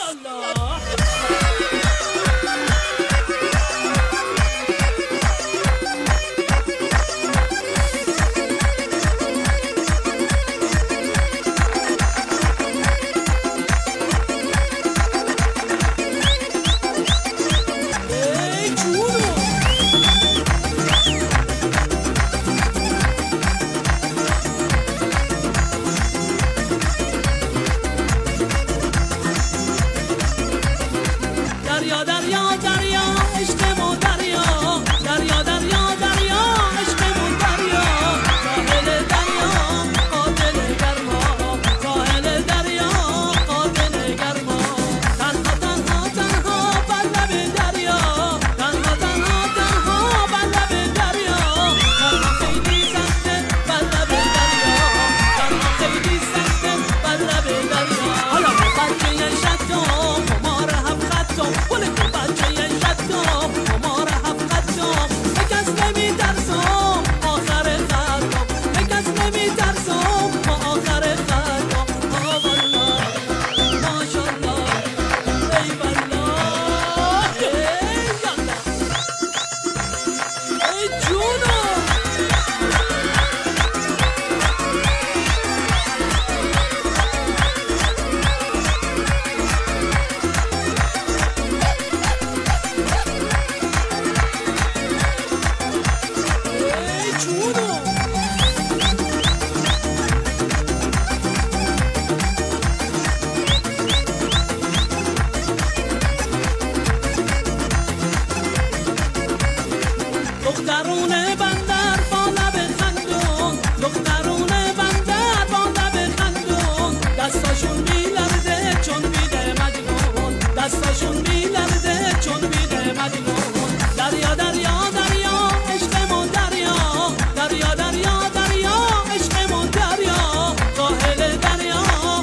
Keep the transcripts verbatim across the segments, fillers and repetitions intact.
دخترونه بندر با لب خندون، دخترونه بندر با لب خندون، دستاشون میلرزه چون بیده مجنون، دستاشون میلرزه چون بیده مجنون. دریا دریا دریا عشقمون دریا، دریا دریا دریا عشقمون دریا، ساحل دریا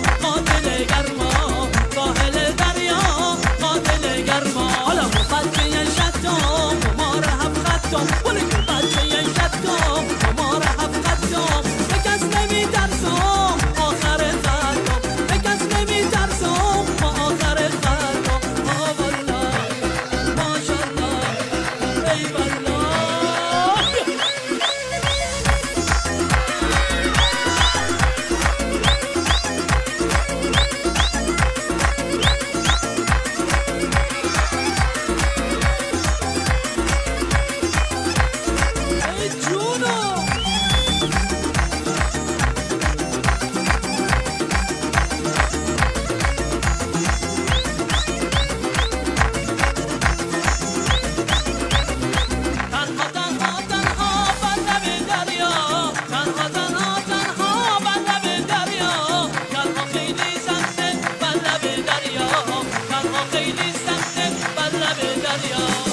قاتل گرما، ساحل دریا قاتل گرما. حالا مفجع شدم ما را هم خدم، ولی که بچه شدم ما را هم خدم، بکس نمی ترسم آخر خدم، بکس نمی ترسم ما آخر خدم. آه والله ماشالله ای والله. ای جونو تنها تنها تنها بر لب دریا، تنها تنها تنها بر لب دریا، تنها خیلی سخته بر لب دریا، تنها خیلی سخته بر لب دریا.